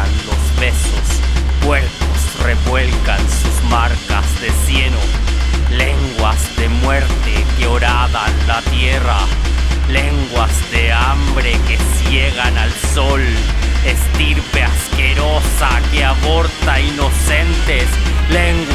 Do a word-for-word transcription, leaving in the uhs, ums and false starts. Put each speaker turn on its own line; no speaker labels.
acaban los besos, puercos revuelcan sus marcas de cieno, lenguas de muerte que horadan la tierra, lenguas de hambre que ciegan al sol, estirpe asquerosa que aborta inocentes, lenguas